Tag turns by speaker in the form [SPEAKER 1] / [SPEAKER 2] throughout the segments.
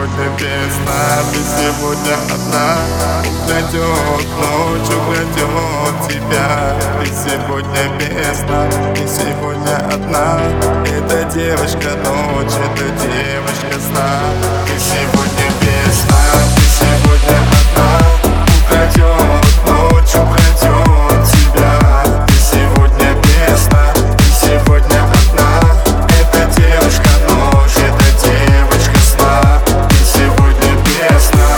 [SPEAKER 1] сегодня без сна, ты сегодня одна. Украдет ночь, украдет тебя. Ты сегодня без сна, ты сегодня одна. Эта девочка ночь, это девочка сна. Ты сегодня без сна, ты сегодня одна. Украдет ночь, украдет тебя. Ты сегодня без сна, ты сегодня одна. Эта девочка ночь, это девочка сна. Ты сегодня без сна.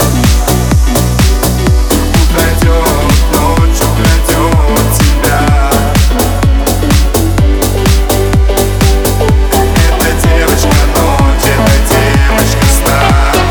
[SPEAKER 1] Украдет ночь, украдет тебя. Эта девочка ночь, это девочка сна.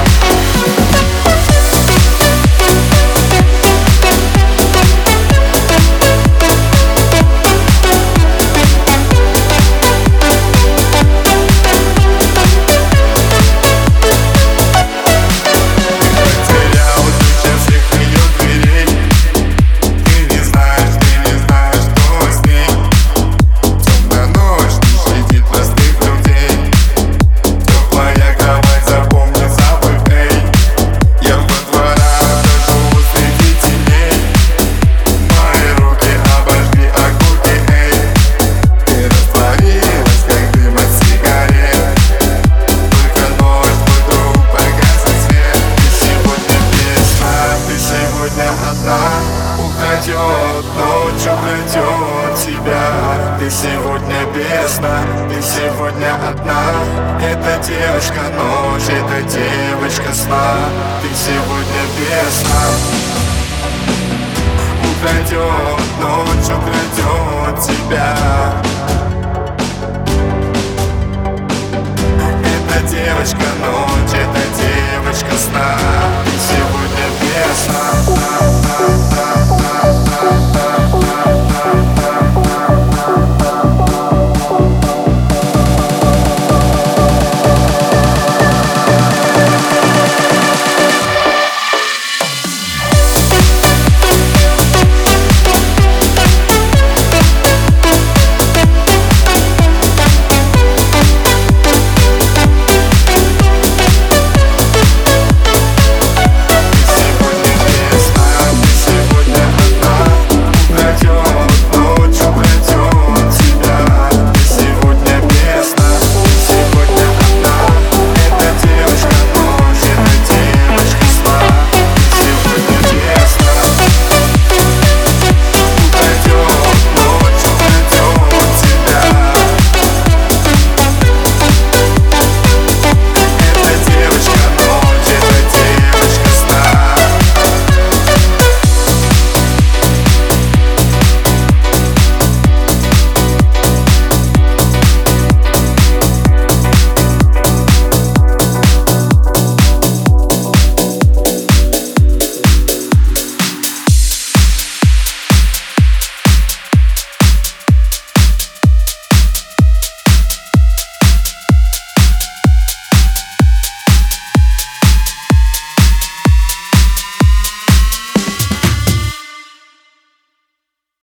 [SPEAKER 1] Украдет ночь, украдет тебя. Ты сегодня без сна, ты сегодня одна. Эта девочка ночь, это девочка сна. Ты сегодня без сна. Украдет ночь, украдет тебя. Эта девочка ночь, это девочка.